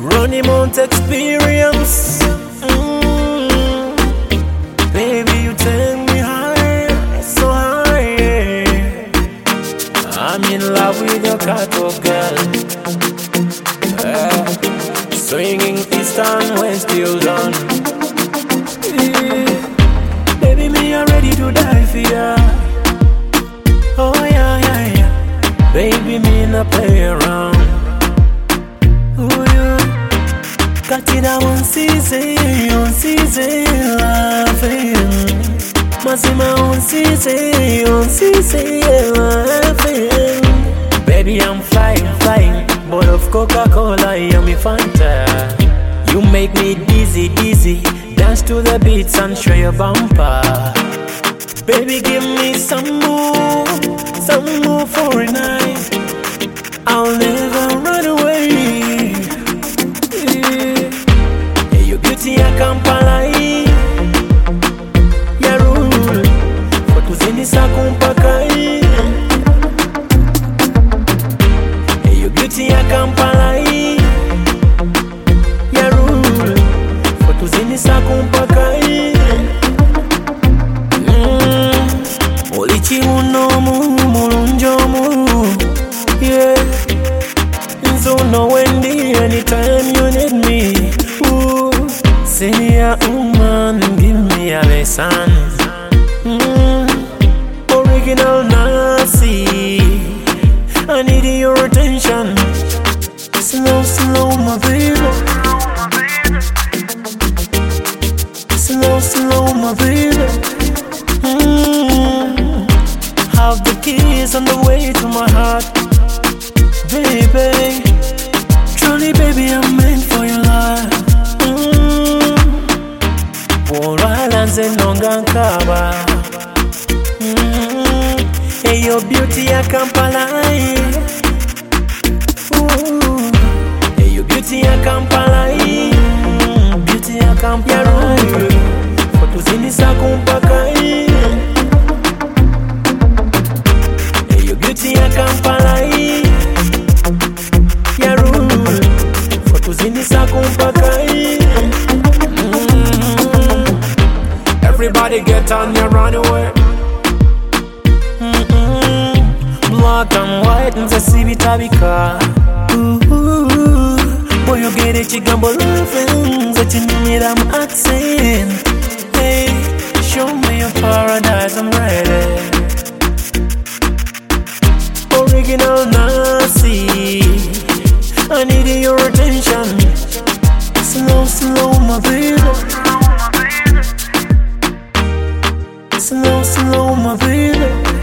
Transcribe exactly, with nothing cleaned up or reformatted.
Running Mount experience. Mm. Baby, you take me high, so high. Yeah. I'm in love with your catwalk, girl. Yeah. Swinging east and west, till dawn. Yeah. Baby, me I'm ready to die for ya. Oh yeah, yeah, yeah. Baby, me not play around. Oh yeah. Got it a one season, one season, laughing. Massima one season, one season, laughing. Baby, I'm flying, flying. But of Coca-Cola, yummy Fanta. You make me dizzy, dizzy. Dance to the beats and show your bumper. Baby, give me some more, some more for a night. I'll never run away. Yeah. Hey, your beauty I can't palai. Ya rule, foto zini sa kumpakai. Hey, your beauty I can't palai. Ya rule, foto zini sa kumpakai. Olichi unomu, mulunjomu, yeah. So no Wendy, anytime you need me. Ooh, senior woman, give me a lesson. Mm, original Nazi, I need your attention. Slow, slow, my baby. Slow, slow, my baby. Mm, have the keys on the way to my heart, baby. Truly, baby, I'm meant for your life. Mm. Por islands and Nongankaba. Mm. Hey, your beauty, I can't palai. Ooh. Hey, your beauty, I can't palai. Mm. Beauty, I can't palai. Foto zini sa kumpakai. Hey, your beauty, I can't palai. Mm-hmm. Everybody get on your runaway. Mm-hmm. Black and white and say bitabika. Ooh, boy you get it, you gamble loving. That you need I'm accent. Hey, show me your paradise, I'm ready. Original Nazi, I need your attention. Slow, slow, my baby. Slow, slow, my baby.